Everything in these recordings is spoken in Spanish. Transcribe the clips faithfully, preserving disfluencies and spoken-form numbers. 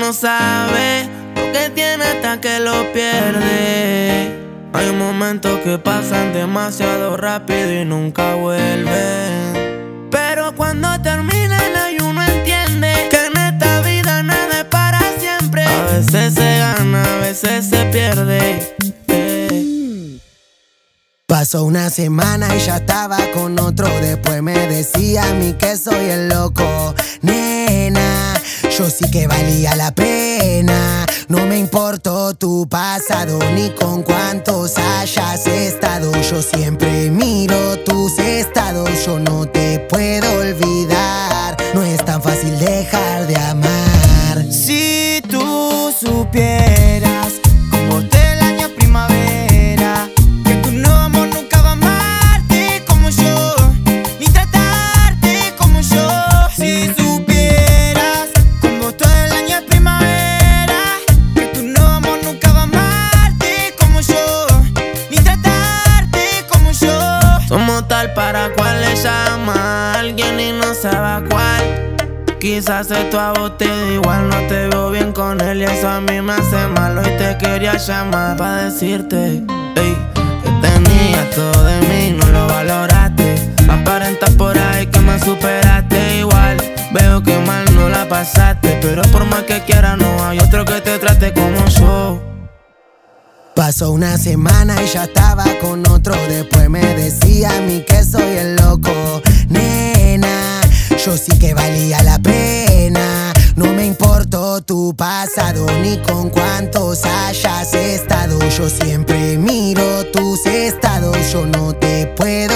no sabe lo que tiene hasta que lo pierde. Hay momentos que pasan demasiado rápido y nunca vuelven. Pero cuando terminan ahí uno entiende que en esta vida nada es para siempre. A veces se gana, a veces se pierde. eh. Pasó una semana y ya estaba con otro. Después me decía a mí que soy el loco. Nena, yo sí que valía la pena. No me importó tu pasado ni con cuántos hayas estado. Yo siempre miro tus estados. Yo no te puedo olvidar. No es tan fácil dejar de amar. Si tú supieras cómo te el año primavera, que tu nuevo amor nunca va a amarte como yo, ni tratarte como yo. Si supieras cómo todo el año primavera, que tu nuevo amor nunca va a amarte como yo, ni tratarte como yo. Somos tal para cual le llama a alguien y no sabe cuál. Quizás esto a vos te da igual, no te veo bien con él y eso a mí me hace mal. Hoy te quería llamar para decirte, ey, que tenías todo de mí, no lo valoraste. Aparentas por ahí que me superaste igual. Veo que mal no la pasaste, pero por más que quiera no hay otro que te trate como yo. Pasó una semana y ya estaba con otro. Después me decía a mí que soy el loco. Nena, yo sí que valía la pena. No me importó tu pasado ni con cuántos hayas estado. Yo siempre miro tus estados. Yo no te puedo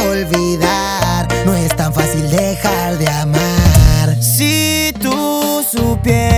olvidar. No es tan fácil dejar de amar. Si tú supieras